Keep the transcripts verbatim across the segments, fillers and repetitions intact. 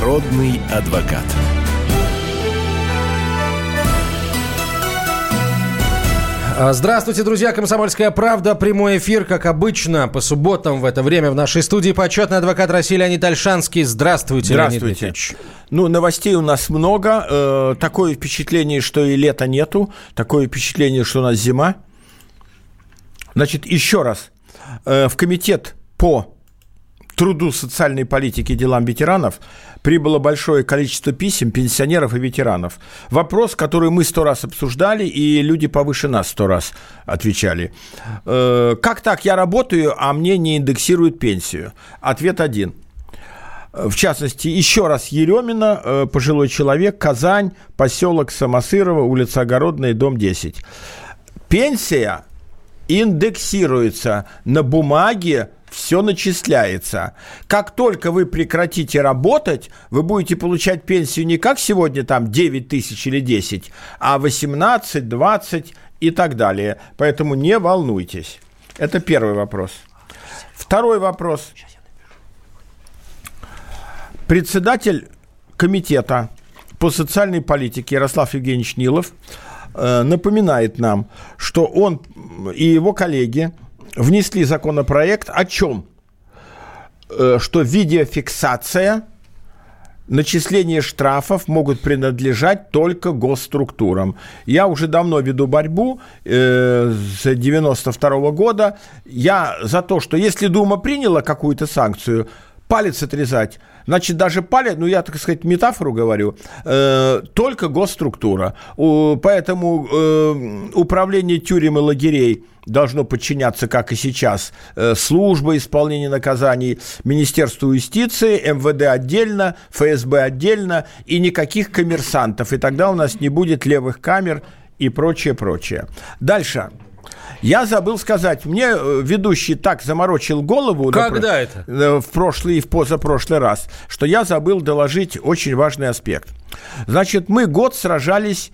Народный адвокат. Здравствуйте, друзья. «Комсомольская правда». Прямой эфир, как обычно, по субботам в это время в нашей студии почетный адвокат России Леонид Ольшанский. Здравствуйте, Здравствуйте. Леонид Ильич. Ну, новостей у нас много. Э, такое впечатление, что и лета нету. Такое впечатление, что у нас зима. Значит, еще раз. Э, в комитет по труду, социальной политике и делам ветеранов прибыло большое количество писем пенсионеров и ветеранов. Вопрос, который мы сто раз обсуждали, и люди повыше нас сто раз отвечали. Э, как так, я работаю, а мне не индексируют пенсию? Ответ один. В частности, еще раз Еремина, э, пожилой человек, Казань, поселок Самосырово, улица Огородная, дом десять. Пенсия индексируется на бумаге, все начисляется. Как только вы прекратите работать, вы будете получать пенсию не как сегодня, там, девять тысяч или десять, а восемнадцать, двадцать и так далее. Поэтому не волнуйтесь. Это первый вопрос. Второй вопрос. Председатель комитета по социальной политике Ярослав Евгеньевич Нилов э, напоминает нам, что он и его коллеги внесли законопроект о чем? Что видеофиксация, начисление штрафов могут принадлежать только госструктурам. Я уже давно веду борьбу э, с девяносто второго года. Я за то, что если Дума приняла какую-то санкцию, палец отрезать, значит, даже палец, ну, я, так сказать, метафору говорю, э, только госструктура. У, поэтому э, управление тюрем и лагерей должно подчиняться, как и сейчас, э, служба исполнения наказаний, Министерству юстиции, эм вэ дэ отдельно, эф эс бэ отдельно, и никаких коммерсантов. И тогда у нас не будет левых камер и прочее, прочее. Дальше. Я забыл сказать, мне ведущий так заморочил голову Когда напр- это? в прошлый и в позапрошлый раз, что я забыл доложить очень важный аспект. Значит, мы год сражались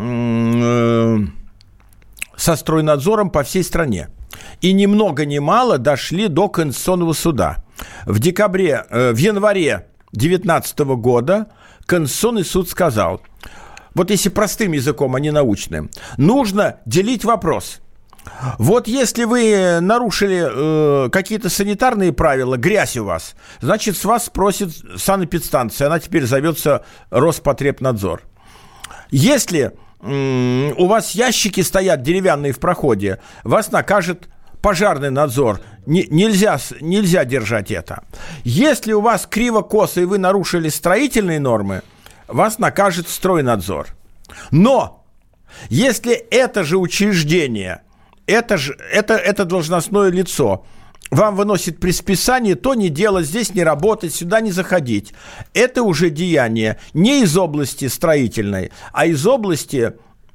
э- со стройнадзором по всей стране. И ни много ни мало дошли до Конституционного суда. В декабре, э- в январе две тысячи девятнадцатого года Конституционный суд сказал, вот если простым языком, а не научным, нужно делить вопрос. Вот если вы нарушили э, какие-то санитарные правила, грязь у вас, значит, с вас спросит санэпидстанция, она теперь зовется Роспотребнадзор. Если э, у вас ящики стоят деревянные в проходе, вас накажет пожарный надзор. Не, нельзя, нельзя держать это. Если у вас криво-косо и вы нарушили строительные нормы, вас накажет стройнадзор. Но если это же учреждение... Это же это, это должностное лицо вам выносит предписание то не делать, здесь не работать, сюда не заходить. Это уже деяние не из области строительной, а из области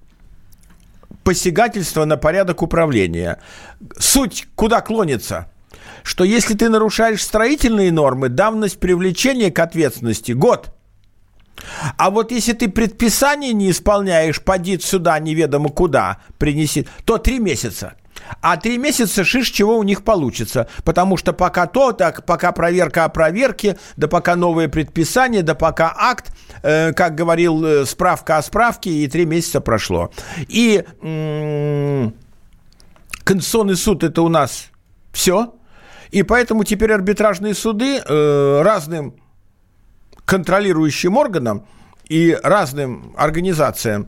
посягательства на порядок управления. Суть куда клонится? Что если ты нарушаешь строительные нормы, давность привлечения к ответственности – год. А вот если ты предписание не исполняешь, поди сюда неведомо куда, принеси, то три месяца. А три месяца шиш, чего у них получится. Потому что пока то, так, пока проверка о проверке, да пока новое предписание, да пока акт, э, как говорил, э, справка о справке, и три месяца прошло. И м- Конституционный суд – это у нас все. И поэтому теперь арбитражные суды э, разным контролирующим органам и разным организациям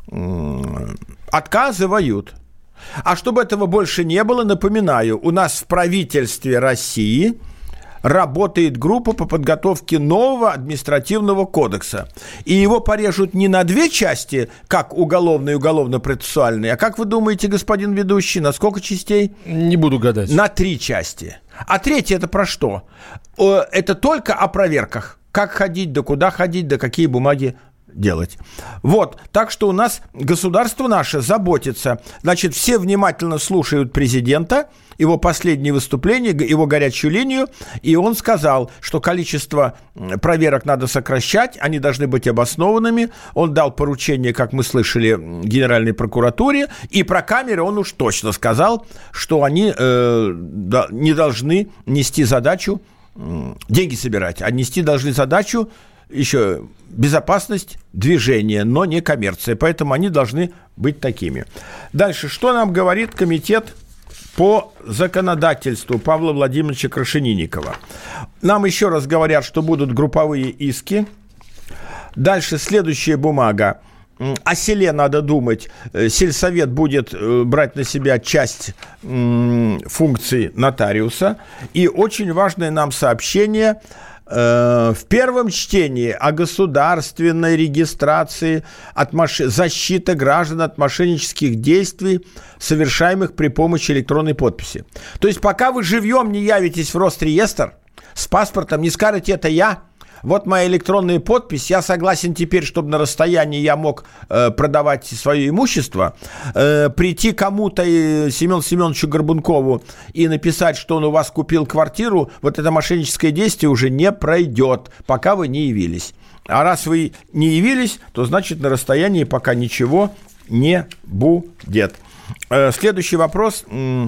отказывают. А чтобы этого больше не было, напоминаю, у нас в правительстве России работает группа по подготовке нового административного кодекса. И его порежут не на две части, как уголовный и уголовно-процессуальный, а как вы думаете, господин ведущий, на сколько частей? Не буду гадать. На три части. А третья – это про что? Это только о проверках. Как ходить, да куда ходить, да какие бумаги делать. Вот, так что у нас государство наше заботится. Значит, все внимательно слушают президента, его последнее выступление, его горячую линию, и он сказал, что количество проверок надо сокращать, они должны быть обоснованными. Он дал поручение, как мы слышали, Генеральной прокуратуре, и про камеры он уж точно сказал, что они э, да, не должны нести задачу э, деньги собирать, а нести должны задачу еще безопасность движения, но не коммерция. Поэтому они должны быть такими. Дальше, что нам говорит комитет по законодательству Павла Владимировича Крашенинникова? Нам еще раз говорят, что будут групповые иски. Дальше следующая бумага. О селе надо думать. Сельсовет будет брать на себя часть функций нотариуса. И очень важное нам сообщение в первом чтении о государственной регистрации от маш... защиты граждан от мошеннических действий, совершаемых при помощи электронной подписи. То есть пока вы живьем не явитесь в Росреестр с паспортом, не скажете «это я», вот моя электронная подпись, я согласен теперь, чтобы на расстоянии я мог э, продавать свое имущество, э, прийти кому-то, э, Семену Семеновичу Горбункову, и написать, что он у вас купил квартиру, вот это мошенническое действие уже не пройдет, пока вы не явились. А раз вы не явились, то значит на расстоянии пока ничего не будет. Э, следующий вопрос.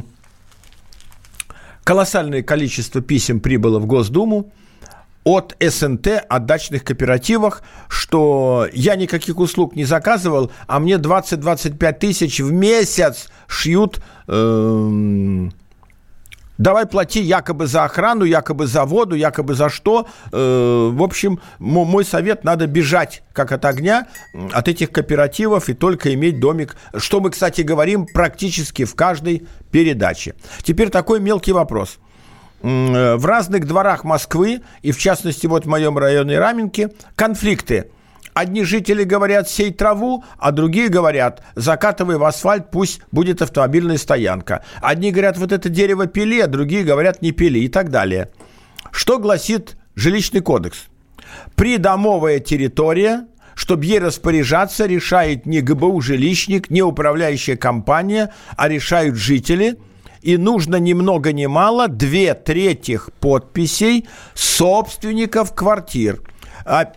Колоссальное количество писем прибыло в Госдуму от эс эн тэ, от дачных кооперативах, что я никаких услуг не заказывал, а мне двадцать-двадцать пять тысяч в месяц шьют. Э, давай плати якобы за охрану, якобы за воду, якобы за что. Э, в общем, мой совет: надо бежать как от огня от этих кооперативов и только иметь домик, что мы, кстати, говорим практически в каждой передаче. Теперь такой мелкий вопрос. В разных дворах Москвы, и в частности вот в моем районе Раменки, конфликты. Одни жители говорят «сей траву», а другие говорят «закатывай в асфальт, пусть будет автомобильная стоянка». Одни говорят «вот это дерево пили», а другие говорят «не пили» и так далее. Что гласит жилищный кодекс? Придомовая территория, чтобы ей распоряжаться, решает не гэ бэ у-жилищник, не управляющая компания, а решают жители. И нужно ни много ни мало две трети подписей собственников квартир. А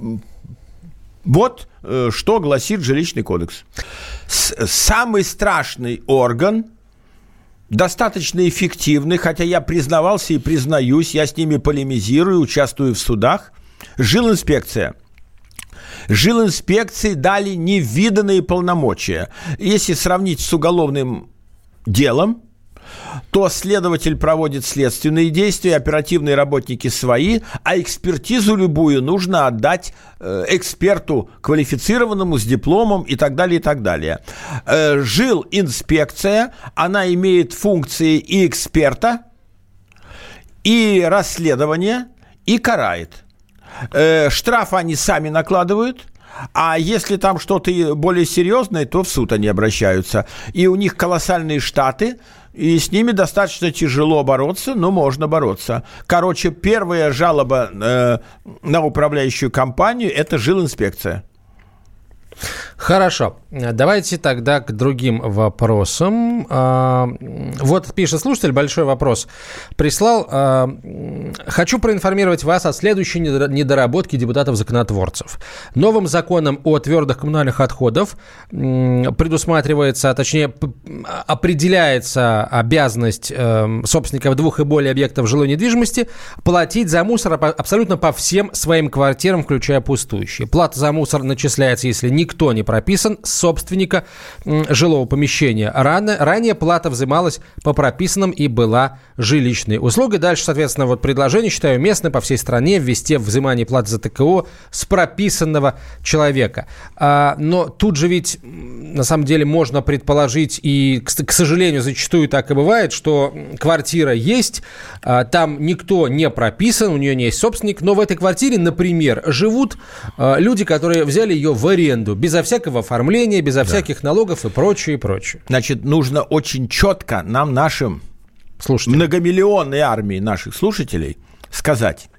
вот что гласит жилищный кодекс. Самый страшный орган, достаточно эффективный, хотя я признавался и признаюсь, я с ними полемизирую, участвую в судах, жилинспекция. Жилинспекции дали невиданные полномочия. Если сравнить с уголовным делом, то следователь проводит следственные действия, оперативные работники свои, а экспертизу любую нужно отдать э, эксперту квалифицированному с дипломом и так далее, и так далее. Э, жилинспекция, она имеет функции и эксперта, и расследования, и карает. Э, штрафы они сами накладывают. А если там что-то более серьезное, то в суд они обращаются. И у них колоссальные штаты, и с ними достаточно тяжело бороться, но можно бороться. Короче, первая жалоба э, на управляющую компанию – это жилинспекция. Хорошо. Давайте тогда к другим вопросам. Вот пишет слушатель, большой вопрос прислал. Хочу проинформировать вас о следующей недоработке депутатов-законотворцев. Новым законом о твердых коммунальных отходах предусматривается, точнее, определяется обязанность собственников двух и более объектов жилой недвижимости платить за мусор абсолютно по всем своим квартирам, включая пустующие. Плата за мусор начисляется, если никто не прописан, собственника жилого помещения. Рано, ранее плата взималась по прописанным и была жилищной услугой. Дальше, соответственно, вот предложение, считаю, местное по всей стране ввести взимание платы за тэ ка о с прописанного человека. А, но тут же ведь, на самом деле, можно предположить, и, к, к сожалению, зачастую так и бывает, что квартира есть, а, там никто не прописан, у нее не есть собственник, но в этой квартире, например, живут а, люди, которые взяли ее в аренду, безо всякого оформления, безо да. всяких налогов и прочее, и прочее. Значит, нужно очень четко нам, нашим слушателям, многомиллионной армии наших слушателей сказать.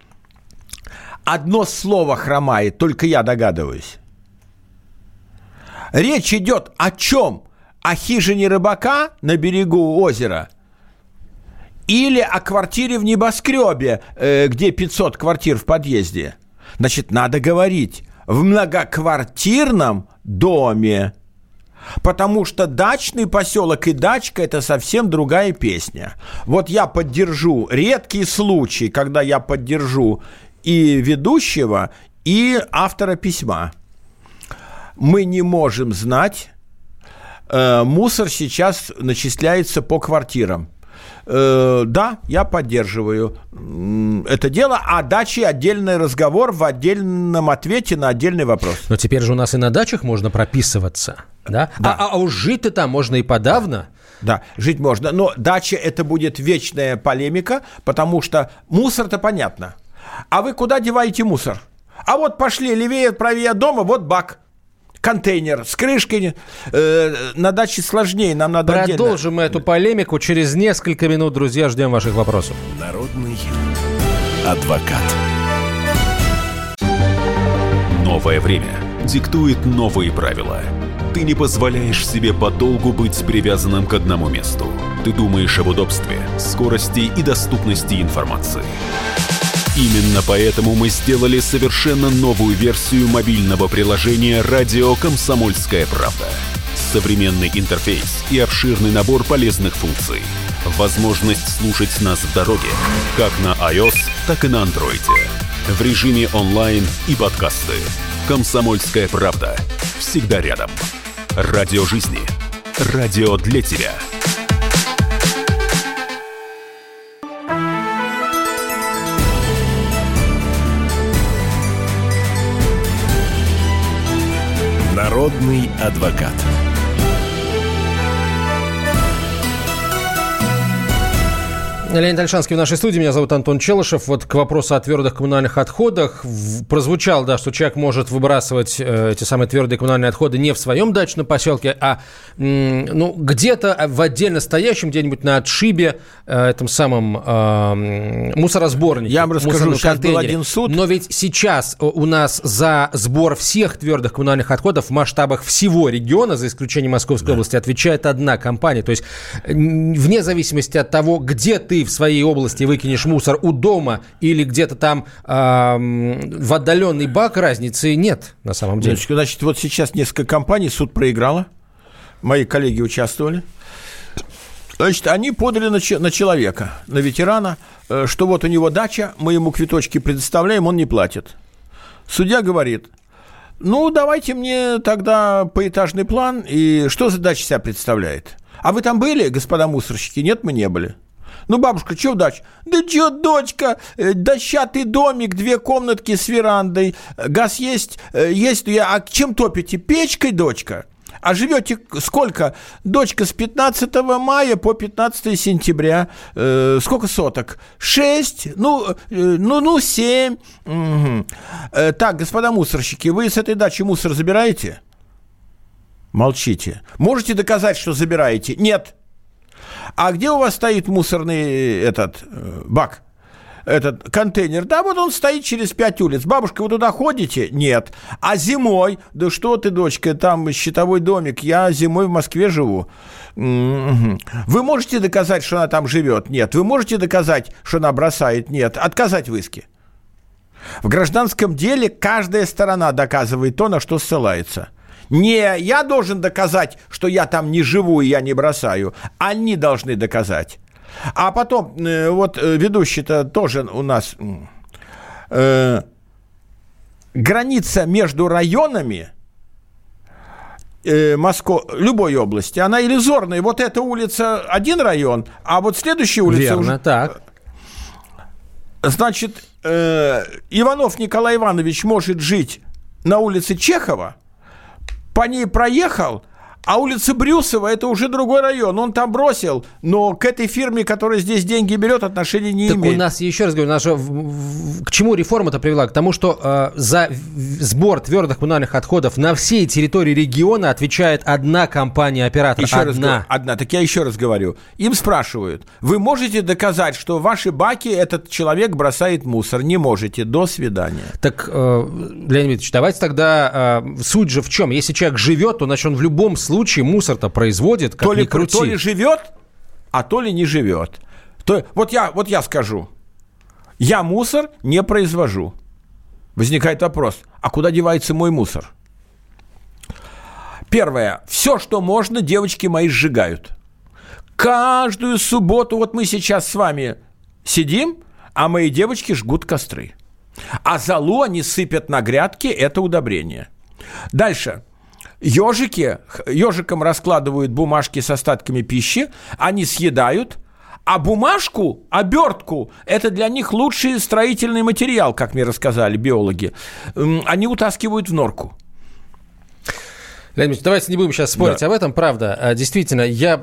Одно слово хромает, только я догадываюсь. Речь идет о чем? О хижине рыбака на берегу озера? Или о квартире в небоскребе, где пятьсот квартир в подъезде? Значит, надо говорить в многоквартирном доме. Потому что дачный поселок и дачка – это совсем другая песня. Вот я поддержу, редкий случай, когда я поддержу и ведущего, и автора письма. Мы не можем знать, э, мусор сейчас начисляется по квартирам. Э, да, я поддерживаю это дело, а дачи отдельный разговор в отдельном ответе на отдельный вопрос. Но теперь же у нас и на дачах можно прописываться, да? Да. А, а уж жить-то там можно и подавно. Да, жить можно, но дача это будет вечная полемика, потому что мусор-то понятно. А вы куда деваете мусор? А вот пошли левее, правее дома, вот бак. Контейнер с крышкой. Э, на даче сложнее, нам надо Продолжим отдельно. эту полемику через несколько минут, друзья. Ждем ваших вопросов. Народный адвокат. Новое время диктует новые правила. Ты не позволяешь себе подолгу быть привязанным к одному месту. Ты думаешь об удобстве, скорости и доступности информации. Именно поэтому мы сделали совершенно новую версию мобильного приложения «Радио Комсомольская правда». Современный интерфейс и обширный набор полезных функций. Возможность слушать нас в дороге, как на iOS, так и на Android. В режиме онлайн и подкасты. «Комсомольская правда». Всегда рядом. Радио жизни. Радио для тебя. Народный адвокат. Леонид Ольшанский в нашей студии. Меня зовут Антон Челышев. Вот к вопросу о твердых коммунальных отходах. Прозвучало, да, что человек может выбрасывать э, эти самые твердые коммунальные отходы не в своем дачном поселке, а м, ну, где-то в отдельно стоящем, где-нибудь на отшибе, э, этом самом э, мусоросборнике. Я вам расскажу, сейчас был один суд. Но ведь сейчас у нас за сбор всех твердых коммунальных отходов в масштабах всего региона, за исключением Московской да. области, отвечает одна компания. То есть вне зависимости от того, где ты в своей области выкинешь мусор, у дома или где-то там э, в отдаленный бак, разницы нет на самом деле. Значит, значит, вот сейчас несколько компаний, суд проиграло, мои коллеги участвовали. Значит, они подали на, че- на человека, на ветерана, э, что вот у него дача, мы ему квиточки предоставляем, он не платит. Судья говорит, ну, давайте мне тогда поэтажный план, и что за дача себя представляет? А вы там были, господа мусорщики? Нет, мы не были. Ну, бабушка, что дача? Да что, дочка, дощатый домик, две комнатки с верандой, газ есть, есть, а чем топите? Печкой, дочка? А живете сколько? Дочка, с пятнадцатого мая по пятнадцатое сентября. Э, сколько соток? Шесть? Ну, э, ну, ну, семь. Угу. Э, так, господа мусорщики, вы с этой дачи мусор забираете? Молчите. Можете доказать, что забираете? Нет. А где у вас стоит мусорный этот э, бак? Этот контейнер? Да, вот он стоит через пять улиц. Бабушка, вы туда ходите? Нет. А зимой? Да что ты, дочка, там щитовой домик. Я зимой в Москве живу. Вы можете доказать, что она там живет? Нет. Вы можете доказать, что она бросает? Нет. Отказать в иске. В гражданском деле каждая сторона доказывает то, на что ссылается. Не я должен доказать, что я там не живу и я не бросаю. Они должны доказать. А потом, э, вот э, ведущий-то тоже у нас... Э, граница между районами э, Москвы, любой области, она иллюзорная. Вот эта улица один район, а вот следующая улица... Верно, уже... так. Значит, э, Иванов Николай Иванович может жить на улице Чехова, по ней проехал, а улица Брюсова – это уже другой район. Он там бросил, но к этой фирме, которая здесь деньги берет, отношения не так имеет. У нас, еще раз говорю, наша, в, в, к чему реформа-то привела? К тому, что э, за сбор твердых коммунальных отходов на всей территории региона отвечает одна компания-оператор. Еще одна. Раз говорю, одна. Так я еще раз говорю. Им спрашивают, вы можете доказать, что в ваши баки этот человек бросает мусор? Не можете. До свидания. Так, э, Леонид Ильич, давайте тогда э, суть же в чем? Если человек живет, то значит он в любом случае случае мусор-то производит, как то ли, ни крути. То ли живет, а то ли не живет. То, вот, я, вот я скажу. Я мусор не произвожу. Возникает вопрос, а куда девается мой мусор? Первое. Все, что можно, девочки мои сжигают. Каждую субботу, вот мы сейчас с вами сидим, а мои девочки жгут костры. А золу они сыпят на грядки, это удобрение. Дальше. Ежики, ежикам раскладывают бумажки с остатками пищи, они съедают, а бумажку, обертку, это для них лучший строительный материал, как мне рассказали биологи, они утаскивают в норку. Леонид Ильич, давайте не будем сейчас спорить да. об этом, правда. Действительно, я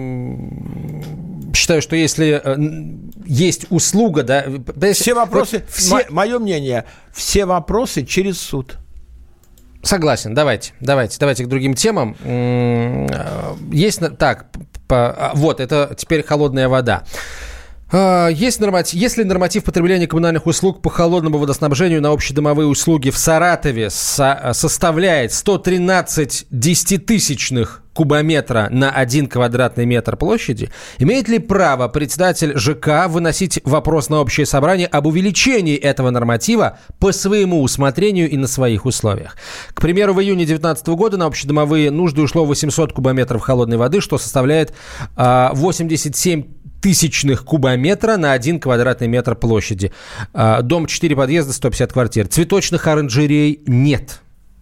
считаю, что если есть услуга... Да, все вопросы, вот все... мое мнение, все вопросы через суд. Согласен, давайте, давайте, давайте к другим темам. Есть, так, по, вот, это теперь холодная вода. Есть норматив, если норматив потребления коммунальных услуг по холодному водоснабжению на общедомовые услуги в Саратове со, составляет сто тринадцать десятитысячных кубометра на один квадратный метр площади, имеет ли право председатель ЖК выносить вопрос на общее собрание об увеличении этого норматива по своему усмотрению и на своих условиях? К примеру, в июне две тысячи девятнадцатого года на общедомовые нужды ушло восемьсот кубометров холодной воды, что составляет а, восемьдесят семь тысячных кубометра на один квадратный метр площади. А, дом четыре подъезда, сто пятьдесят квартир. Цветочных оранжерей нет.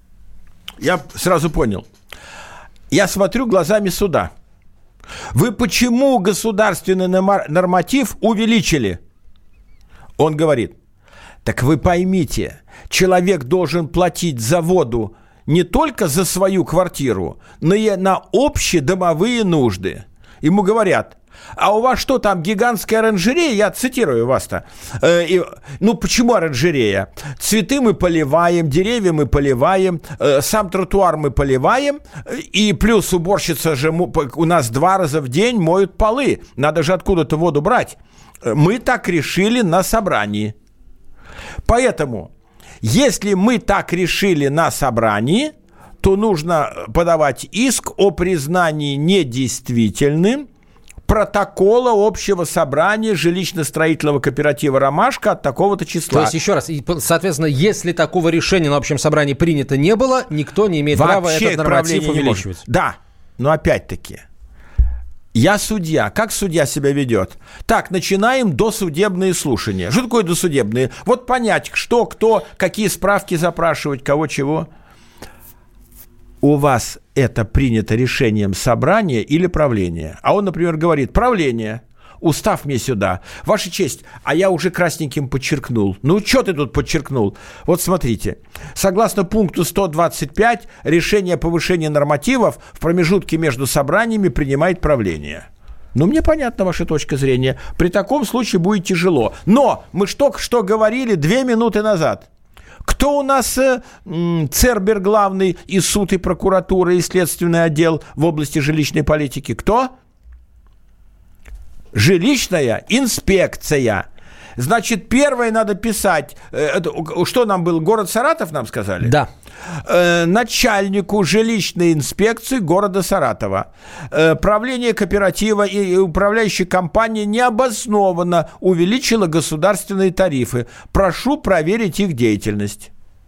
Я сразу понял. Я смотрю глазами суда. Вы почему государственный норматив увеличили? Он говорит, так вы поймите, человек должен платить за воду не только за свою квартиру, но и на общедомовые нужды. Ему говорят, а у вас что там, гигантская оранжерея? Я цитирую вас-то. Э, и, ну, почему оранжерея? Цветы мы поливаем, деревья мы поливаем, э, сам тротуар мы поливаем, и плюс уборщица же у нас два раза в день моют полы. Надо же откуда-то воду брать. Мы так решили на собрании. Поэтому, если мы так решили на собрании, то нужно подавать иск о признании недействительным протокола общего собрания жилищно-строительного кооператива «Ромашка» от такого-то числа. То есть, еще раз, соответственно, если такого решения на общем собрании принято не было, никто не имеет вообще права этот норматив увеличивать. Да, но опять-таки, я судья. Как судья себя ведет? Так, начинаем досудебные слушания. Что такое досудебные? Вот понять, что, кто, какие справки запрашивать, кого, чего. У вас это принято решением собрания или правления? А он, например, говорит, правление, устав мне сюда. Ваша честь, а я уже красненьким подчеркнул. Ну, что ты тут подчеркнул? Вот смотрите, согласно пункту сто двадцать пять, решение о повышении нормативов в промежутке между собраниями принимает правление. Ну, мне понятна ваша точка зрения. При таком случае будет тяжело. Но мы ж только что говорили две минуты назад. Кто у нас э, Цербер главный, и суд, и прокуратура, и следственный отдел в области жилищной политики? Кто? Жилищная инспекция. Значит, первое надо писать, э, что нам был, город Саратов, нам сказали? Да. Э, начальнику жилищной инспекции города Саратова. Э, правление кооператива и управляющая компания необоснованно увеличила государственные тарифы. Прошу проверить их деятельность.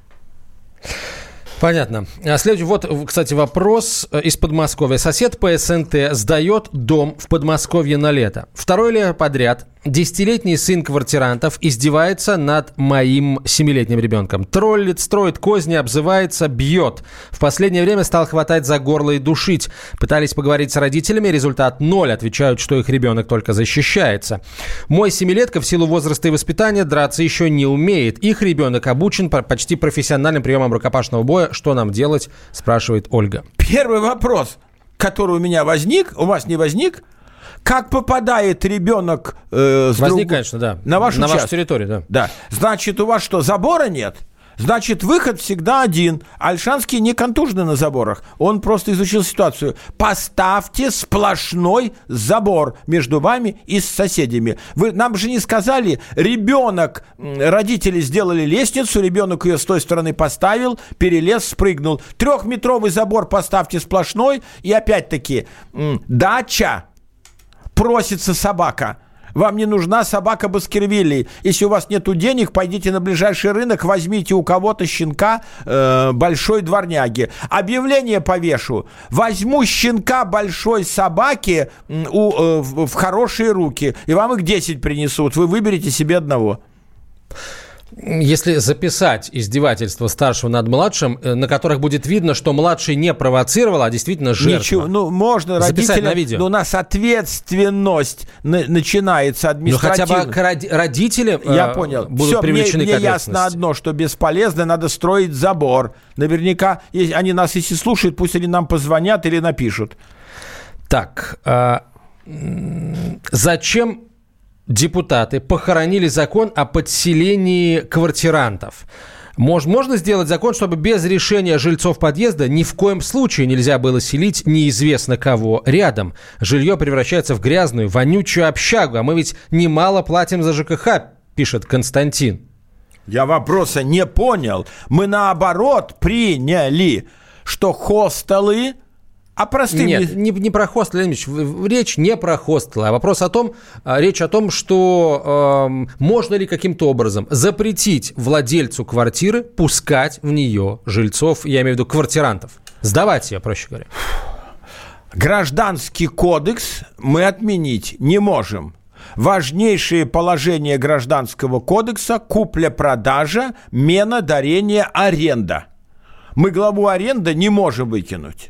Понятно. Следующий, вот, кстати, вопрос из Подмосковья. Сосед по СНТ сдает дом в Подмосковье на лето. Второй лето подряд десятилетний сын квартирантов издевается над моим семилетним ребенком. Троллит, строит козни, обзывается, бьет. В последнее время стал хватать за горло и душить. Пытались поговорить с родителями, результат ноль. Отвечают, что их ребенок только защищается. Мой семилетка в силу возраста и воспитания драться еще не умеет. Их ребенок обучен почти профессиональным приемам рукопашного боя. Что нам делать, спрашивает Ольга. Первый вопрос, который у меня возник, у вас не возник. Как попадает ребенок э, с Возник, друг... конечно, да. на вашу, на вашу часть? территорию, да. Да. Значит, у вас что, забора нет? Значит, выход всегда один. Ольшанский не контужный на заборах. Он просто изучил ситуацию. Поставьте сплошной забор между вами и с соседями. Вы нам же не сказали, ребенок, родители сделали лестницу, ребенок ее с той стороны поставил, перелез, спрыгнул. Трехметровый забор поставьте сплошной. И опять-таки, дача, просится собака. Вам не нужна собака Баскервилей. Если у вас нету денег, пойдите на ближайший рынок, возьмите у кого-то щенка э, большой дворняги. Объявление повешу. Возьму щенка большой собаки э, у, э, в, в хорошие руки, и вам их десять принесут. Вы выберете себе одного. если записать издевательство старшего над младшим, на которых будет видно, что младший не провоцировал, а действительно жертва. Ничего, ну, можно записать на видео. Но у нас ответственность на, начинается административно. Ну, хотя бы родители Я э, понял. будут Все, привлечены мне, к мне ясно одно, что бесполезно, надо строить забор. Наверняка, если они нас если слушают, пусть они нам позвонят или напишут. Так, э, зачем... депутаты похоронили закон о подселении квартирантов? Мож, можно сделать закон, чтобы без решения жильцов подъезда ни в коем случае нельзя было селить неизвестно кого рядом. Жилье превращается в грязную, вонючую общагу, а мы ведь немало платим за ЖКХ, пишет Константин. Я вопроса не понял. Мы наоборот приняли, что хостелы... А простым... Нет, не, не про хостел, Леонид Ильич, речь не про хостел, а вопрос о том, речь о том, что э, можно ли каким-то образом запретить владельцу квартиры пускать в нее жильцов, я имею в виду квартирантов, сдавать ее, проще говоря. Гражданский кодекс мы отменить не можем. Важнейшие положения Гражданского кодекса – купля-продажа, мена, дарение, аренда. Мы главу аренда не можем выкинуть.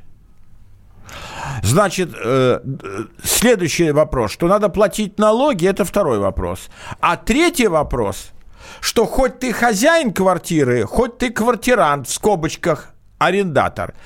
Значит, э, следующий вопрос, что надо платить налоги, это второй вопрос. А третий вопрос, что хоть ты хозяин квартиры, хоть ты квартирант, в скобочках арендатор,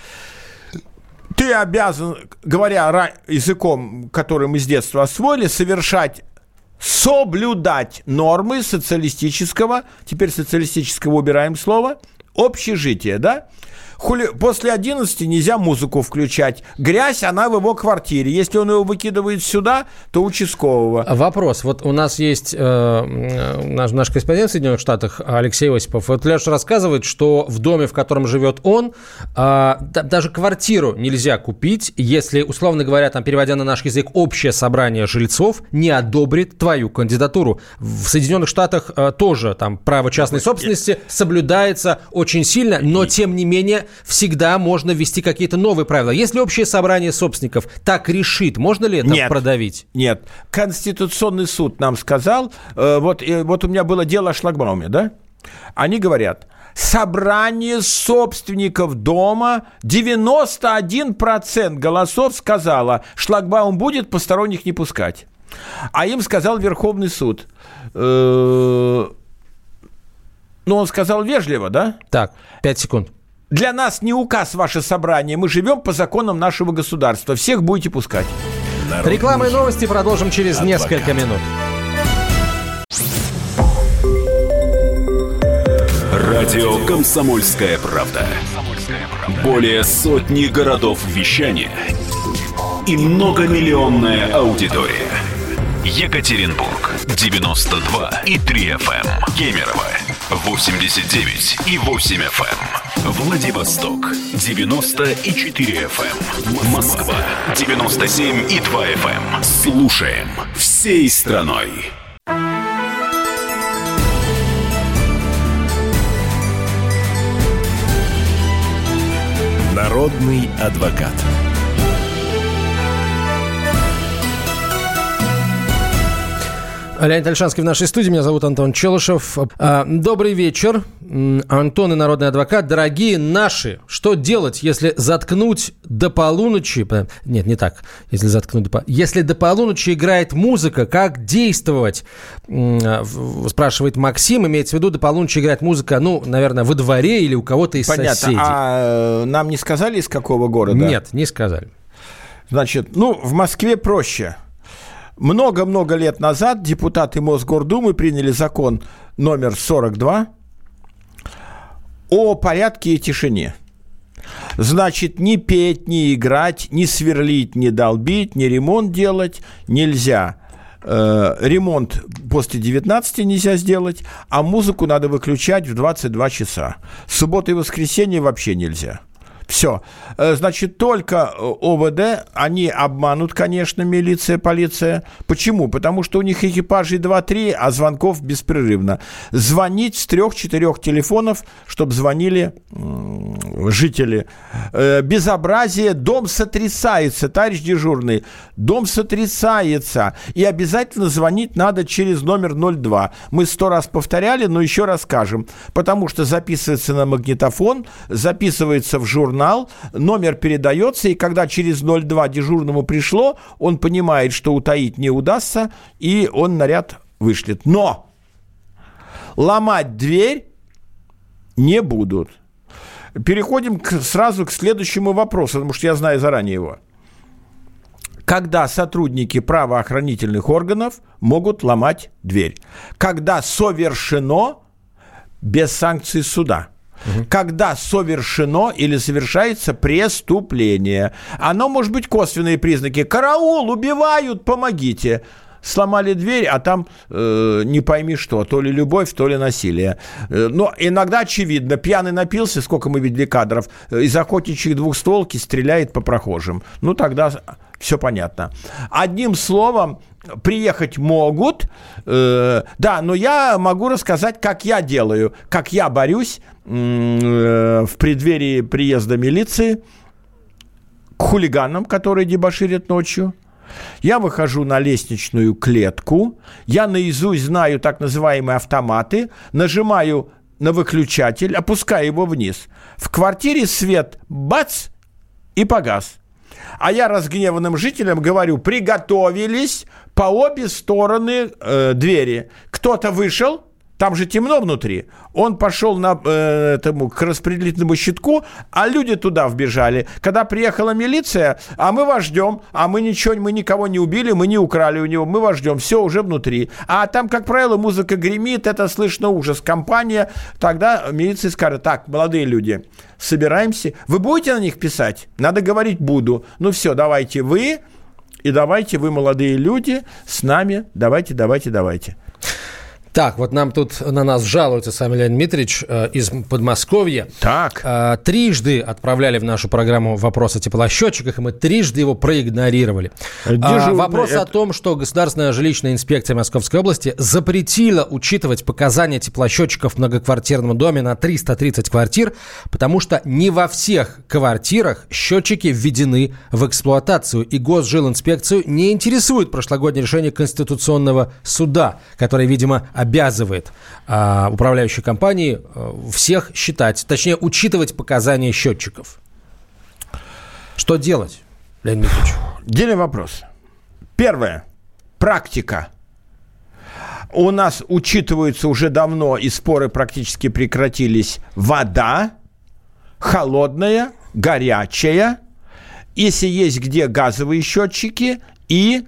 ты обязан, говоря языком, который мы с детства освоили, совершать, соблюдать нормы социалистического, теперь социалистического убираем слово, общежития, да? Хули... После одиннадцати нельзя музыку включать. Грязь, она в его квартире. Если он его выкидывает сюда, то участкового. Вопрос. Вот у нас есть э, наш, наш корреспондент в Соединенных Штатах Алексей Осипов. Вот Леша рассказывает, что в доме, в котором живет он, э, да, даже квартиру нельзя купить, если, условно говоря, там, переводя на наш язык, общее собрание жильцов не одобрит твою кандидатуру. В Соединенных Штатах э, тоже там право частной собственности соблюдается очень сильно, но, тем не менее, всегда можно ввести какие-то новые правила. Если общее собрание собственников так решит, можно ли это нет, продавить? Нет. Конституционный суд нам сказал, э, вот, э, вот у меня было дело о шлагбауме, да? Они говорят, собрание собственников дома, девяносто один процент голосов сказало, шлагбаум будет, посторонних не пускать. А им сказал Верховный суд. Э, ну, он сказал вежливо, да? Так, пять секунд. Для нас не указ ваше собрание. Мы живем по законам нашего государства. Всех будете пускать. Народный Реклама и новости продолжим через адвокат. Несколько минут. Радио «Комсомольская правда». Более сотни городов вещания и многомиллионная аудитория. Екатеринбург девяносто два и три эф эм, Кемерово восемьдесят девять и восемь эф эм, Владивосток девяносто и четыре эф эм, Москва девяносто семь и два эф эм. Слушаем всей страной. Народный адвокат. Леонид Ольшанский в нашей студии. Меня зовут Антон Челышев. Добрый вечер. Антон и народный адвокат. Дорогие наши, что делать, если заткнуть до полуночи... Нет, не так. Если заткнуть до полуночи... Если до полуночи играет музыка, как действовать? Спрашивает Максим. Имеется в виду, до полуночи играет музыка, ну, наверное, во дворе или у кого-то из Понятно. соседей. А нам не сказали, из какого города? Нет, не сказали. Значит, ну, в Москве проще. Много-много лет назад депутаты Мосгордумы приняли закон номер сорок два о порядке и тишине. Значит, ни петь, ни играть, ни сверлить, ни долбить, ни ремонт делать нельзя. Э, ремонт после девятнадцати нельзя сделать, а музыку надо выключать в двадцать два часа. Суббота и воскресенье вообще нельзя. Все. Значит, только ОВД, они обманут, конечно, милиция, полиция. Почему? Потому что у них экипажей два-три, а звонков беспрерывно. Звонить с трех-четырех телефонов, чтобы звонили жители. Безобразие. Дом сотрясается, товарищ дежурный. Дом сотрясается. И обязательно звонить надо через номер ноль два. Мы сто раз повторяли, но еще раз скажем. Потому что записывается на магнитофон, записывается в журнал, номер передается, и когда через ноль два дежурному пришло, он понимает, что утаить не удастся, и он наряд вышлет. Но ломать дверь не будут. Переходим к, сразу к следующему вопросу, потому что я знаю заранее его. Когда сотрудники правоохранительных органов могут ломать дверь? Когда совершено без санкций суда. Угу. Когда совершено или совершается преступление. Оно может быть косвенные признаки. Караул, убивают, помогите. Сломали дверь, а там э, не пойми что, то ли любовь, то ли насилие. Э, но иногда очевидно, пьяный напился, сколько мы видели кадров, из охотничьих двухстволки стреляет по прохожим. Ну, тогда все понятно. Одним словом, приехать могут, э, да, но я могу рассказать, как я делаю, как я борюсь э, в преддверии приезда милиции к хулиганам, которые дебоширят ночью. Я выхожу на лестничную клетку, я наизусть знаю так называемые автоматы, нажимаю на выключатель, опускаю его вниз. В квартире свет, бац, и погас. А я разгневанным жителям говорю: приготовились по обе стороны э, двери. Кто-то вышел, там же темно внутри, он пошел на, э, этому, к распределительному щитку, а люди туда вбежали. Когда приехала милиция, а мы вас ждем, а мы ничего, мы никого не убили, мы не украли у него, мы вас ждем, все уже внутри. А там, как правило, музыка гремит, это слышно ужас, компания. Тогда милиция скажет: так, молодые люди, собираемся. Вы будете на них писать? Надо говорить: буду. Ну все, давайте вы, и давайте вы, молодые люди, с нами, давайте, давайте, давайте. Так, вот нам тут на нас жалуется сам Леонид Дмитриевич э, из Подмосковья. Так. Э, трижды отправляли в нашу программу вопрос о теплосчетчиках, и мы трижды его проигнорировали. Э, вопрос это... о том, что Государственная жилищная инспекция Московской области запретила учитывать показания теплосчетчиков в многоквартирном доме на триста тридцать квартир, потому что не во всех квартирах счетчики введены в эксплуатацию, и Госжилинспекцию не интересует прошлогоднее решение Конституционного суда, которое, видимо, обязывает а, управляющие компании а, всех считать, точнее, учитывать показания счетчиков. Что делать, Леонид Дмитриевич? Дельный вопрос. Первое. Практика. У нас учитываются уже давно, и споры практически прекратились, вода, холодная, горячая, если есть где газовые счетчики и...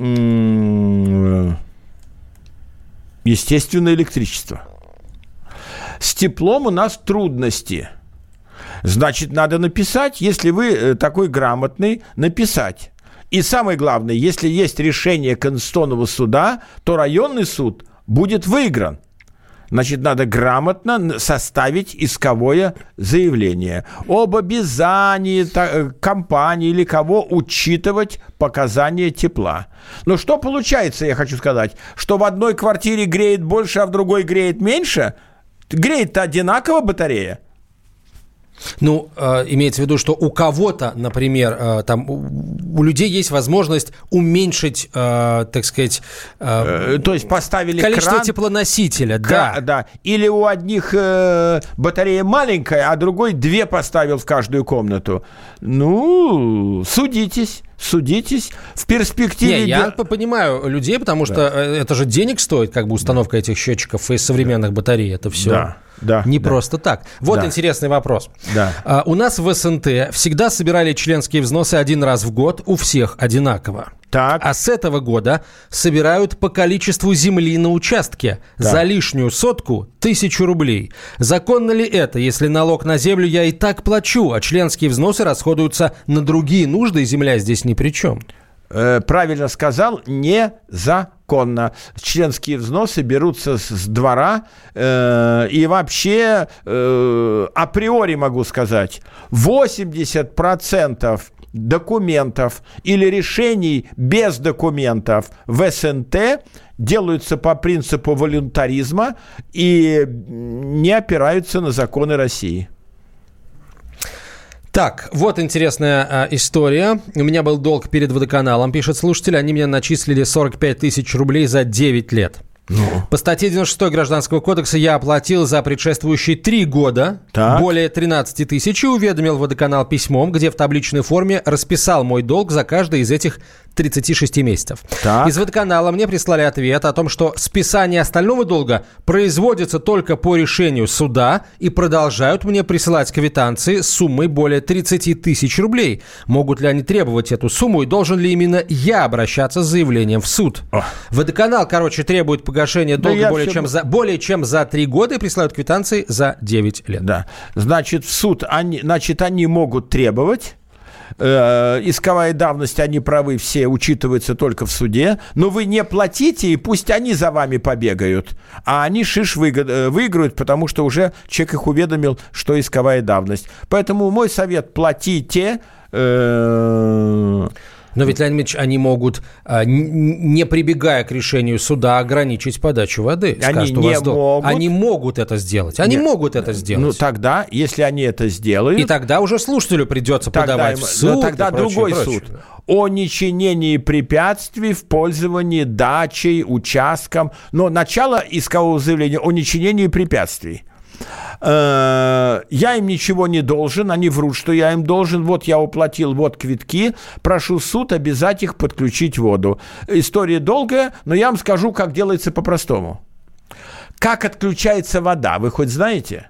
М- естественно, электричество. С теплом у нас трудности. Значит, надо написать, если вы такой грамотный, написать. И самое главное, если есть решение Конституционного суда, то районный суд будет выигран. Значит, надо грамотно составить исковое заявление об обязании компании или кого учитывать показания тепла. Но что получается, я хочу сказать, что в одной квартире греет больше, а в другой греет меньше? Греет-то одинаково батарея. Ну, э, имеется в виду, что у кого-то, например, э, там у, у людей есть возможность уменьшить, э, так сказать, э, э, то есть поставили количество кран, теплоносителя, к- да. да. Или у одних э, батарея маленькая, а другой две поставил в каждую комнату. Ну, судитесь. Судитесь в перспективе... Не, я понимаю людей, потому что да. это же денег стоит, как бы установка этих счетчиков из современных батарей. Это все да, да, не да. просто так. Вот да. интересный вопрос. Да. А, у нас в СНТ всегда собирали членские взносы один раз в год, у всех одинаково. Так. А с этого года собирают по количеству земли на участке. Да. За лишнюю сотку тысячу рублей. Законно ли это, если налог на землю я и так плачу, а членские взносы расходуются на другие нужды, и земля здесь ни при чем? Э, правильно сказал, незаконно. исконно. Членские взносы берутся с, с двора. Э, и вообще, э, априори могу сказать, восемьдесят процентов документов или решений без документов в эс эн тэ делаются по принципу волюнтаризма и не опираются на законы России. Так, вот интересная а, история. У меня был долг перед водоканалом, пишет слушатель. Они мне начислили сорок пять тысяч рублей за девять лет. Ну. По статье девяносто шестой Гражданского кодекса я оплатил за предшествующие три года так. более тринадцать тысяч и уведомил водоканал письмом, где в табличной форме расписал мой долг за каждый из этих тридцати шести месяцев. Так. Из водоканала мне прислали ответ о том, что списание остального долга производится только по решению суда и продолжают мне присылать квитанции с суммой более тридцать тысяч рублей. Могут ли они требовать эту сумму и должен ли именно я обращаться с заявлением в суд? О. Водоканал, короче, требует погашения долга да более, все... чем за, более чем за три года и присылают квитанции за девять лет. Да. Значит, в суд они, значит, они могут требовать. Исковая давность, они правы все, учитываются только в суде, но вы не платите, и пусть они за вами побегают, а они шиш выиграют, потому что уже человек их уведомил, что исковая давность. Поэтому мой совет: платите. Э- Но ведь, Леонид Ильич, они могут, не прибегая к решению суда, ограничить подачу воды. Они не могут. Они могут это сделать. Они Нет. могут это сделать. Ну, тогда, если они это сделают... И тогда уже слушателю придется тогда подавать им, в суд. Но тогда другой прочее, суд. Прочее. О нечинении препятствий в пользовании дачей, участком. Но начало искового заявления о нечинении препятствий. Я им ничего не должен, они врут, что я им должен. Вот я уплатил, вот квитки. Прошу суд обязать их подключить воду. История долгая, но я вам скажу, как делается по-простому. Как отключается вода, вы хоть знаете?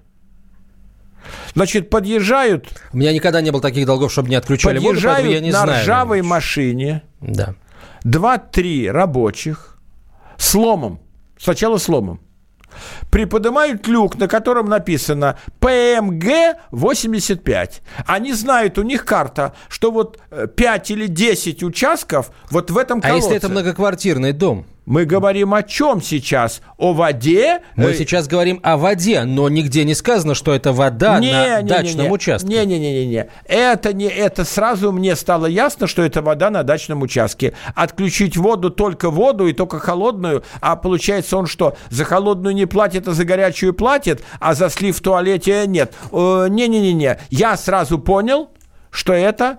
Значит, подъезжают... У меня никогда не было таких долгов, чтобы не отключали воду, поэтому я не знаю. Подъезжают на ржавой машине да. два-три рабочих с ломом. Сначала с ломом. Приподнимают люк, на котором написано пэ эм гэ восемьдесят пять. Они знают, у них карта, что вот пять или десять участков вот в этом колодце. А если это многоквартирный дом? Мы говорим о чем сейчас? О воде? Мы сейчас говорим о воде, но нигде не сказано, что это вода не, на не, дачном не, не. участке. Не-не-не. Это не это. Сразу мне стало ясно, что это вода на дачном участке. Отключить воду, только воду и только холодную. А получается он что? За холодную не платит, а за горячую платит, а за слив в туалете нет. Не-не-не. Я сразу понял, что это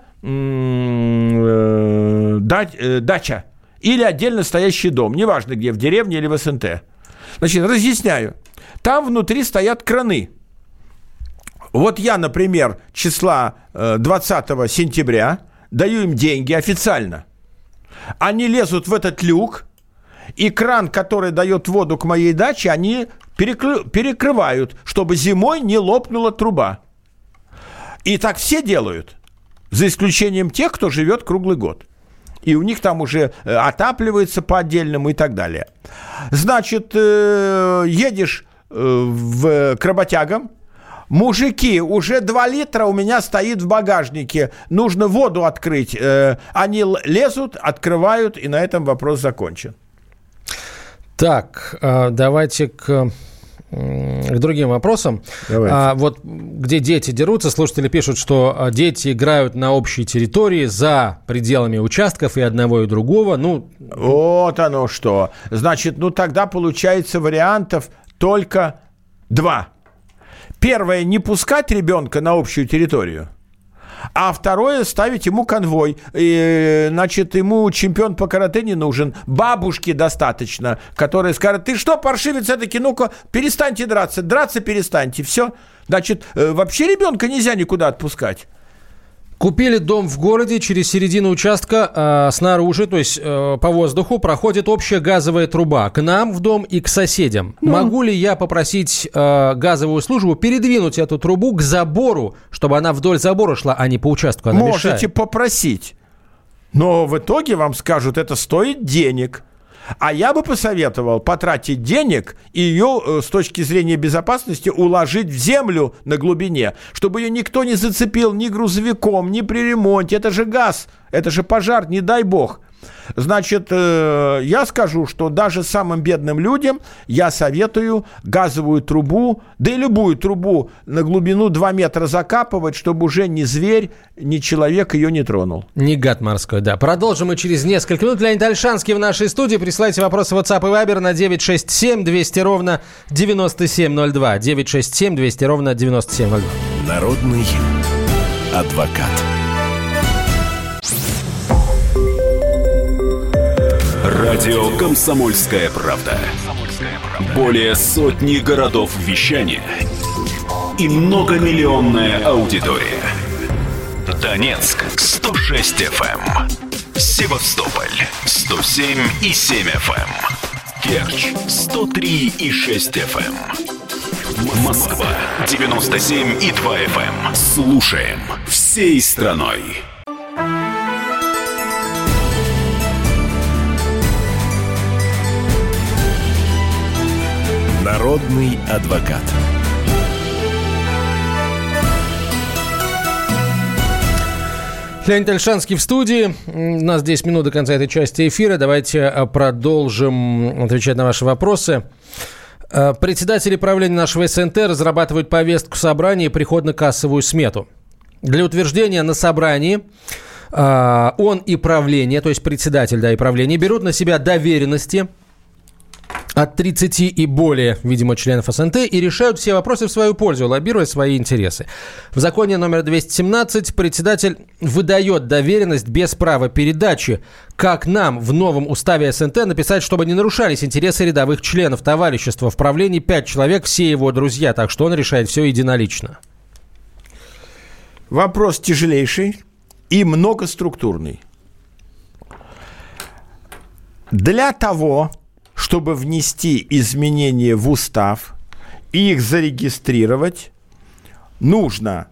м- э, дача. Или отдельно стоящий дом, неважно где, в деревне или в эс эн тэ. Значит, разъясняю. Там внутри стоят краны. Вот я, например, числа двадцатого сентября даю им деньги официально. Они лезут в этот люк, и кран, который дает воду к моей даче, они перекры- перекрывают, чтобы зимой не лопнула труба. И так все делают, за исключением тех, кто живет круглый год. И у них там уже отапливается по-отдельному и так далее. Значит, едешь в, к работягам. Мужики, уже два литра у меня стоит в багажнике. Нужно воду открыть. Они лезут, открывают, и на этом вопрос закончен. Так, давайте к... К другим вопросам. А, вот где дети дерутся, слушатели пишут, что дети играют на общей территории за пределами участков и одного, и другого. Ну... Вот оно что. Значит, ну тогда получается вариантов только два. Первое, не пускать ребенка на общую территорию. А второе, ставить ему конвой. И, значит, ему чемпион по карате не нужен. Бабушке достаточно, которая скажет: ты что, паршивец все-таки, ну-ка, перестаньте драться. Драться перестаньте. Все. Значит, вообще ребенка нельзя никуда отпускать. Купили дом в городе, через середину участка э, снаружи, то есть э, по воздуху, проходит общая газовая труба к нам в дом и к соседям. Ну. Могу ли я попросить э, газовую службу передвинуть эту трубу к забору, чтобы она вдоль забора шла, а не по участку? Она Можете мешает. попросить, но в итоге вам скажут, это стоит денег. А я бы посоветовал потратить денег и ее с точки зрения безопасности уложить в землю на глубине, чтобы ее никто не зацепил ни грузовиком, ни при ремонте. Это же газ, это же пожар, не дай бог. Значит, я скажу, что даже самым бедным людям я советую газовую трубу, да и любую трубу на глубину два метра закапывать, чтобы уже ни зверь, ни человек ее не тронул. Не гад морской, да. Продолжим мы через несколько минут. Леонид Ольшанский в нашей студии. Присылайте вопросы в WhatsApp и Viber на девять шесть семь двести ровно девяносто семь ноль два. девять шесть семь двести ровно девяносто семь ноль два. Народный адвокат. Радио «Комсомольская правда». Более сотни городов вещания и многомиллионная аудитория. Донецк сто шесть эф эм, Севастополь сто семь и семь эф эм, Керчь сто три и шесть эф эм, Москва девяносто семь и два эф эм. Слушаем всей страной. Народный адвокат. Леонид Ольшанский в студии. У нас десять минут до конца этой части эфира. Давайте продолжим отвечать на ваши вопросы. Председатели правления нашего эс эн тэ разрабатывают повестку собрания и приходно-кассовую смету. Для утверждения на собрании он и правление, то есть председатель, да, и правление, берут на себя доверенности от тридцати и более, видимо, членов эс эн тэ и решают все вопросы в свою пользу, лоббируя свои интересы. В законе номер двести семнадцать председатель выдает доверенность без права передачи. Как нам в новом уставе эс эн тэ написать, чтобы не нарушались интересы рядовых членов товарищества? В правлении пять человек, все его друзья, так что он решает все единолично. Вопрос тяжелейший и многоструктурный. Для того, чтобы внести изменения в устав и их зарегистрировать, нужно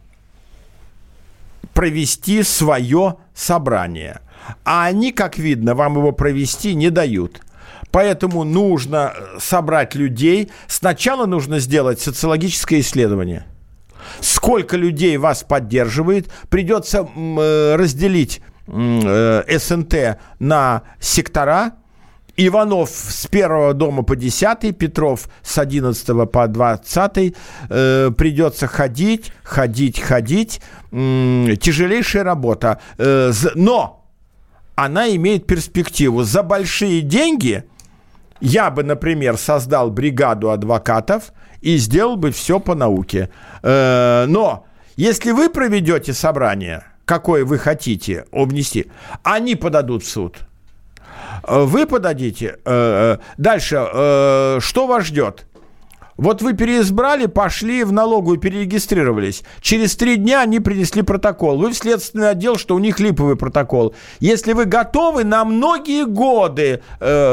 провести свое собрание. А они, как видно, вам его провести не дают. Поэтому нужно собрать людей. Сначала нужно сделать социологическое исследование. Сколько людей вас поддерживает? Придется разделить эс эн тэ на сектора. Иванов с первого дома по десятый, Петров с одиннадцатого по двадцатый. Э, придется ходить, ходить, ходить. М-м, тяжелейшая работа. Э, но она имеет перспективу. За большие деньги я бы, например, создал бригаду адвокатов и сделал бы все по науке. Э, но если вы проведете собрание, какое вы хотите внести, они подадут в суд. Вы подадите. Дальше, что вас ждет? Вот вы переизбрали, пошли в налоговую, перерегистрировались. Через три дня они принесли протокол. Вы в следственный отдел, что у них липовый протокол. Если вы готовы на многие годы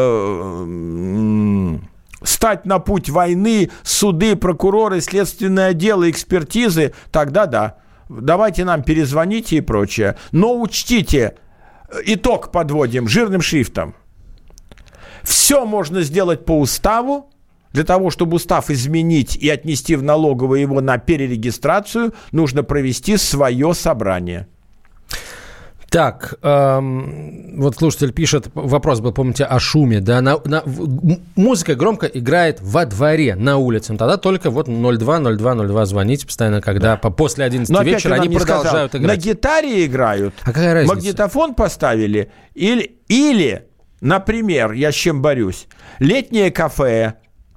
э, стать на путь войны, суды, прокуроры, следственные отделы, экспертизы, тогда да. Давайте нам перезвоните и прочее. Но учтите, итог подводим жирным шрифтом. Все можно сделать по уставу. Для того, чтобы устав изменить и отнести в налоговую его на перерегистрацию, нужно провести свое собрание. Так, эм, вот слушатель пишет, вопрос был, помните, о шуме, да, на, на, музыка громко играет во дворе, на улице, тогда только вот ноль два ноль два ноль два звоните постоянно, когда да. по, после одиннадцати вечера они продолжают сказал, играть. На гитаре играют, а какая разница? Магнитофон поставили, или, или, например, я с чем борюсь, летнее кафе.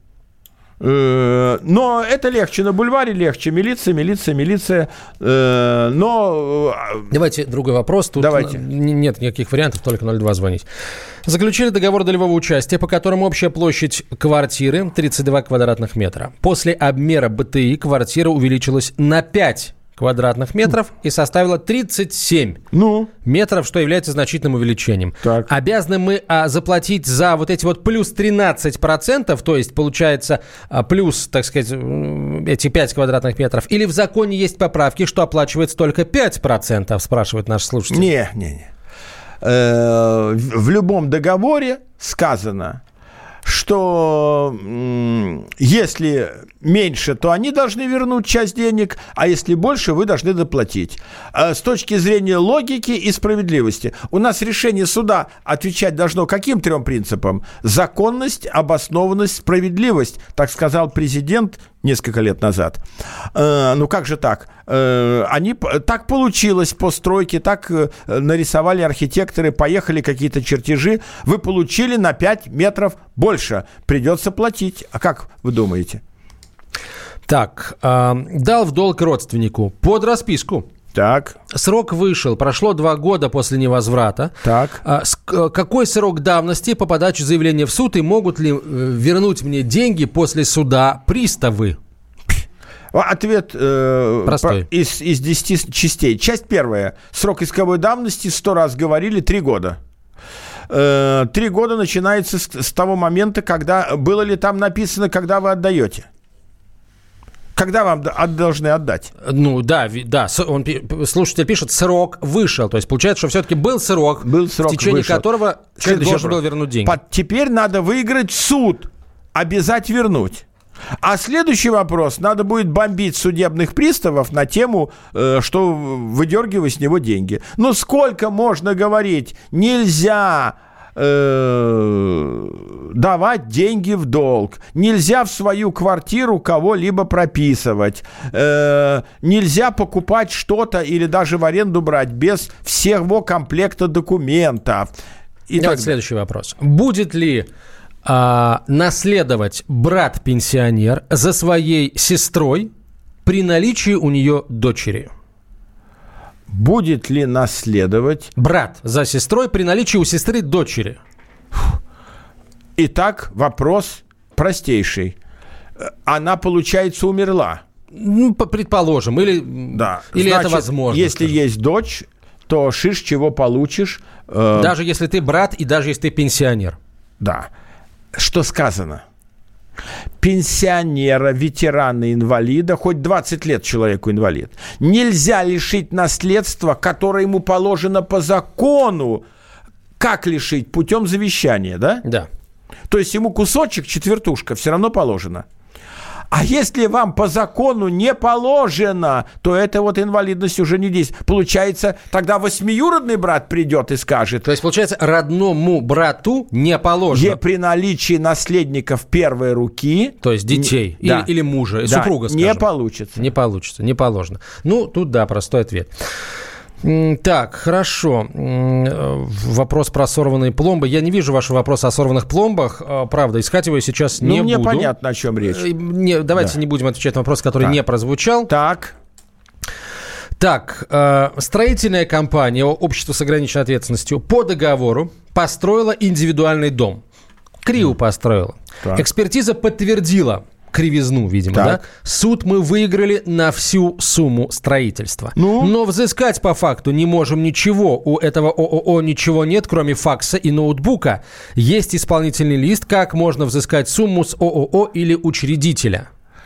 Но это легче, на бульваре легче. Милиция, милиция, милиция. Но... Давайте другой вопрос. Тут Давайте. Нет никаких вариантов, только ноль два звонить. Заключили договор долевого участия, по которому общая площадь квартиры тридцать два квадратных метра. После обмера бэ тэ и квартира увеличилась на пять квадратных метров и составила тридцать семь ну? метров, что является значительным увеличением. Так. Обязаны мы а, заплатить за вот эти вот плюс тринадцать процентов, то есть получается а, плюс, так сказать, эти пять квадратных метров, или в законе есть поправки, что оплачивается только пять процентов, спрашивает наш слушатель. Не, не, не. Э-э- в любом договоре сказано, что м- если меньше, то они должны вернуть часть денег, а если больше, вы должны доплатить. А с точки зрения логики и справедливости, у нас решение суда отвечать должно каким трем принципам? Законность, обоснованность, справедливость, так сказал президент несколько лет назад. Э, ну как же так? Э, они, так получилось по стройке, так э, нарисовали архитекторы, поехали какие-то чертежи, вы получили на пять метров больше, придется платить. А как вы думаете? Так, э, дал в долг родственнику под расписку. Так. Срок вышел, прошло два года после невозврата. Так. А, с, какой срок давности по подаче заявления в суд и могут ли э, вернуть мне деньги после суда приставы? Ответ э, простой. По, из, из десяти частей. Часть первая. Срок исковой давности, сто раз говорили, три года. Э, три года начинается с, с того момента, когда было ли там написано, когда вы отдаете. Когда вам должны отдать? Ну, да, да. Он, слушатель пишет, срок вышел. То есть, получается, что все-таки был срок, был срок в течение вышел. которого человек должен был вернуть деньги. Под, теперь надо выиграть суд. Обязать вернуть. А следующий вопрос. Надо будет бомбить судебных приставов на тему, э, что выдергивай с него деньги. Ну, сколько можно говорить? Нельзя... давать деньги в долг. Нельзя в свою квартиру кого-либо прописывать. Э, нельзя покупать что-то или даже в аренду брать без всего комплекта документов. И так, следующий вопрос. Будет ли а, наследовать брат-пенсионер за своей сестрой при наличии у нее дочери? Будет ли наследовать... Брат за сестрой при наличии у сестры дочери. Итак, вопрос простейший. Она, получается, умерла. Ну, предположим. Или, да. или Значит, это возможно. Если скажем. Есть дочь, то шиш чего получишь. Э... Даже если ты брат и даже если ты пенсионер. Да. Что сказано? Пенсионера, ветерана, инвалида, хоть двадцать лет человеку инвалид, нельзя лишить наследства, которое ему положено по закону. Как лишить? Путем завещания, да? Да. То есть ему кусочек, четвертушка, все равно положено. А если вам по закону не положено, то эта вот инвалидность уже не действует. Получается, тогда восьмиюродный брат придет и скажет... То есть, получается, родному брату не положено. При наличии наследников первой руки... То есть детей не, или, да, или мужа, да, супруга, скажем. Не получится. Не получится, не положено. Ну, тут, да, простой ответ. Так, хорошо. Вопрос про сорванные пломбы. Я не вижу вашего вопроса о сорванных пломбах. Правда, искать его сейчас не ну, мне буду. Мне понятно, о чем речь. Не, давайте да. не будем отвечать на вопрос, который так. не прозвучал. Так. Так, строительная компания «Общество с ограниченной ответственностью» по договору построила индивидуальный дом. Крио построила. Так. Экспертиза подтвердила кривизну, видимо, так. да? Суд мы выиграли на всю сумму строительства. Ну? Но взыскать по факту не можем ничего. У этого ООО ничего нет, кроме факса и ноутбука. Есть исполнительный лист. Как можно взыскать сумму с ООО или учредителя?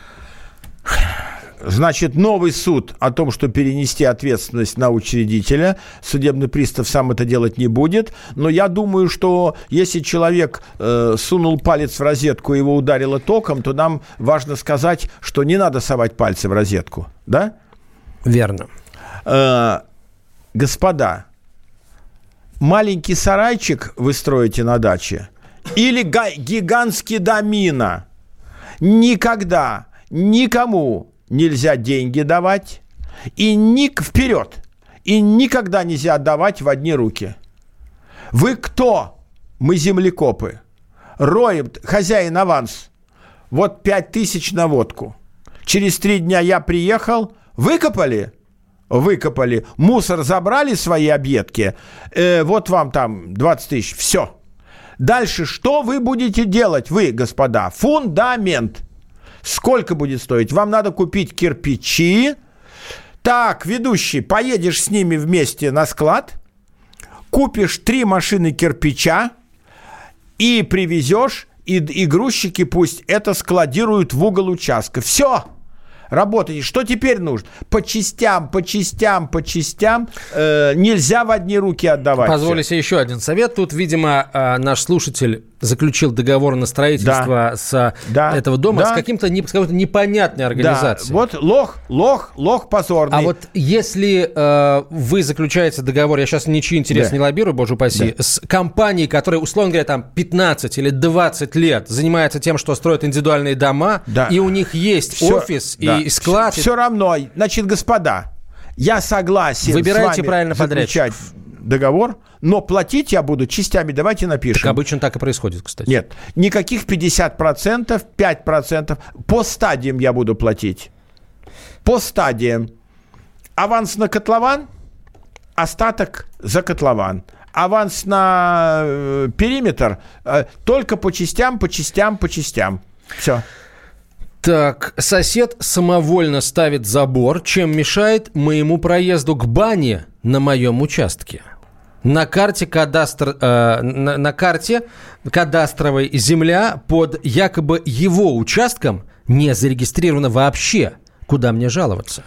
Значит, новый суд о том, что перенести ответственность на учредителя. Судебный пристав сам это делать не будет. Но я думаю, что если человек э, сунул палец в розетку и его ударило током, то нам важно сказать, что не надо совать пальцы в розетку. Да? Верно. Э, господа, маленький сарайчик вы строите на даче или га- гигантский домино? Никогда никому нельзя деньги давать, и ник вперед, и никогда нельзя отдавать в одни руки. Вы кто? Мы землекопы. Роем, хозяин аванс. Вот пять тысяч на водку. Через три дня я приехал, выкопали? Выкопали. Мусор забрали, свои объедки. Э, вот вам там двадцать тысяч. Все. Дальше что вы будете делать, вы, господа? Фундамент. Сколько будет стоить? Вам надо купить кирпичи. Так, ведущий, поедешь с ними вместе на склад, купишь три машины кирпича и привезешь, и, и грузчики пусть это складируют в угол участка. Все. Работайте. Что теперь нужно? По частям, по частям, по частям. Э, нельзя в одни руки отдавать. Позволю себе еще один совет. Тут, видимо, наш слушатель заключил договор на строительство да. с да. этого дома да. с, каким-то, с какой-то непонятной организацией. Да. Вот лох, лох, лох позорный. А вот если э, вы заключаете договор, я сейчас ничьи интересы да. не лоббирую, боже упаси, да. с компанией, которая, условно говоря, там пятнадцать или двадцать лет занимается тем, что строит индивидуальные дома, да. и у них есть Все, офис да. и склад. Все, все равно, значит, господа, я согласен Выбирайте с вами правильно заключать договор, но платить я буду частями. Давайте напишем. Так обычно так и происходит, кстати. Нет, никаких пятьдесят процентов, пять процентов. По стадиям я буду платить. По стадиям. Аванс на котлован, остаток за котлован. Аванс на э, периметр э, только по частям, по частям, по частям. Все. Так, сосед самовольно ставит забор, чем мешает моему проезду к бане на моем участке. На карте, кадастр, э, на, на карте кадастровой земля под якобы его участком не зарегистрирована вообще. Куда мне жаловаться?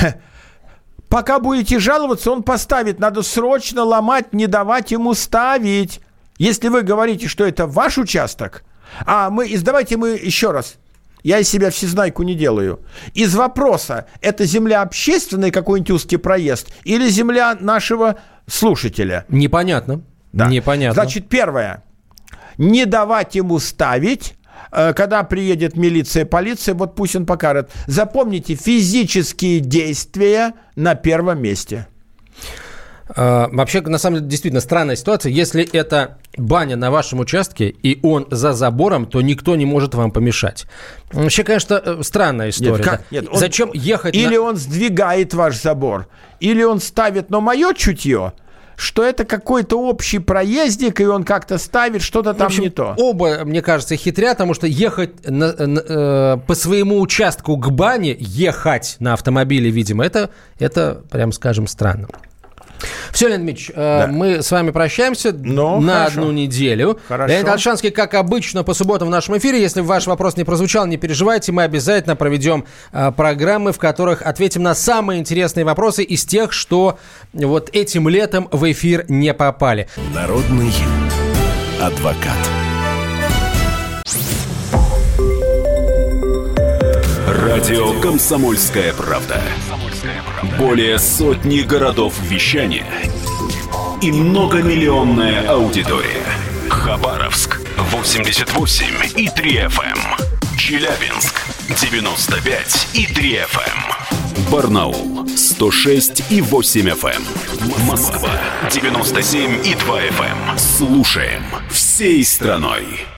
Пока будете жаловаться, он поставит. Надо срочно ломать, не давать ему ставить. Если вы говорите, что это ваш участок, а мы, давайте мы еще раз. Я из себя всезнайку не делаю. Из вопроса, это земля общественная, какой-нибудь узкий проезд, или земля нашего слушателя? Непонятно. Да. Непонятно. Значит, первое. Не давать ему ставить, когда приедет милиция, полиция, вот пусть он покажет. Запомните, физические действия на первом месте. Вообще, на самом деле, действительно странная ситуация. Если это баня на вашем участке, и он за забором, то никто не может вам помешать. Вообще, конечно, странная история. Нет, как? Нет, он, Зачем ехать Или на... он сдвигает ваш забор, или он ставит, но мое чутье, что это какой-то общий проездик, и он как-то ставит, что-то там в общем, не то. Оба, мне кажется, хитрят, потому что ехать на, на, э, по своему участку к бане, ехать на автомобиле, видимо, это, это прям скажем, странно. Все, Леонид Дмитриевич, да. мы с вами прощаемся ну, на хорошо. одну неделю. Хорошо. Леонид Альшанский, как обычно, по субботам в нашем эфире. Если ваш вопрос не прозвучал, не переживайте, мы обязательно проведем а, программы, в которых ответим на самые интересные вопросы из тех, что вот этим летом в эфир не попали. Народный адвокат. Радио «Комсомольская правда». Более сотни городов вещания и многомиллионная аудитория. Хабаровск восемьдесят восемь и три эф эм, Челябинск девяносто пять и три эф эм, Барнаул сто шесть и восемь эф эм, Москва девяносто семь и два эф эм. Слушаем всей страной.